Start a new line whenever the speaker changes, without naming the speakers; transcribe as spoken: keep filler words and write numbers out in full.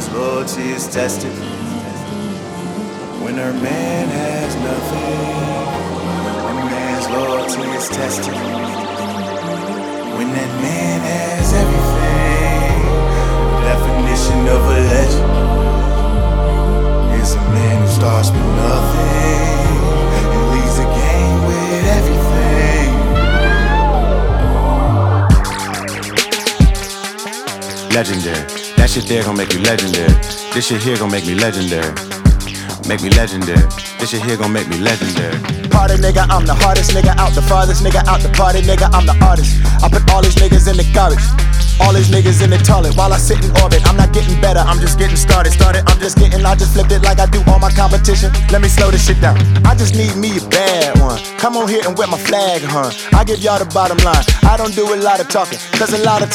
woman's loyalty is tested, when her man has nothing, a man's loyalty is tested, when that man has everything. The definition of a legend is a man who starts with nothing and leaves the game with everything.
Legendary. That shit there gon' make you legendary. This shit here gon' make me legendary. Make me legendary. This shit here gon' make me legendary.
Party nigga, I'm the hardest nigga out, the farthest nigga out the party nigga, I'm the artist. I put all these niggas in the garbage, all these niggas in the toilet while I sit in orbit. I'm not getting better, I'm just getting started. Started, I'm just getting, I just flipped it like I do all my competition. Let me slow this shit down. I just need me a bad one. Come on here and wet my flag, huh? I give y'all the bottom line. I don't do a lot of talking, cause a lot of